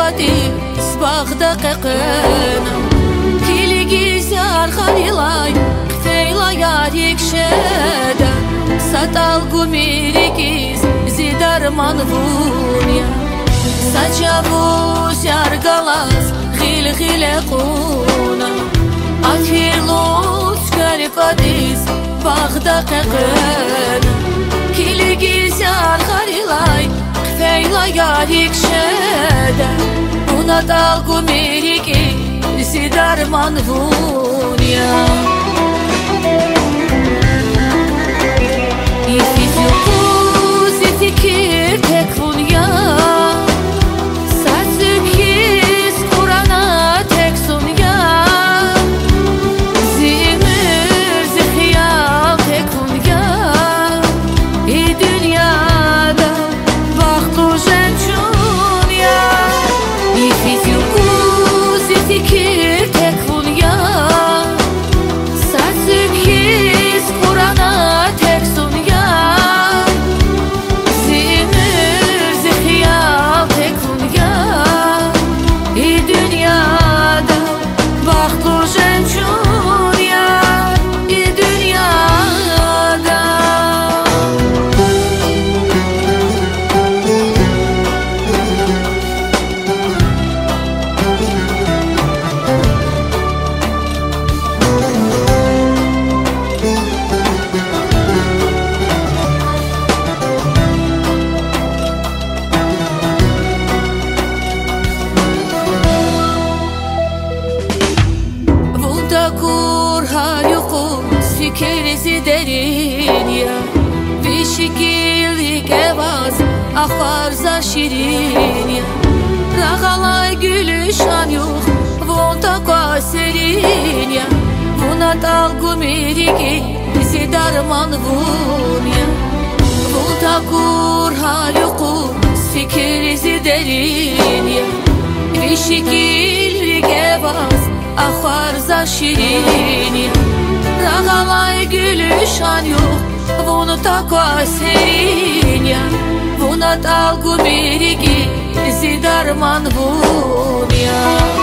قديس باخدا قيقنا كيلي جيزار خليلاي قفيلا ياريك شادا ساتال قميريكيز زيدار منفونيا ساتشافوس يارغالاس خيل قونا أفيرلوس كاري قديس باخدا قيقنا كيلي جيزار خليلاي قفيلا ياريك شادا ونادال قميريكيز زيدار منفونيا يفيزيوكوز يفكر تكفونيا ساتسكيز قرانا تكسونيا زيمر زخيال تكفونيا إي دنيادا باختو جنشونيا يفيزيوكوز يفكر تكفونيا ساتسكيز قرانا تكسونيا Keresi derin ya Vişikillik evaz Ahvarza şirin ya Rağalay gülüşan yok Vonta kwa serin ya Vuna dalgu miriki Zidarman vun ya Vonta kur haluku Sikeresi derin ya Vişikillik evaz Ahvarza şirin ya Rağalay gülüşan yok Vunu takva serin ya Vuna dalgu miriki Zidarman vun ya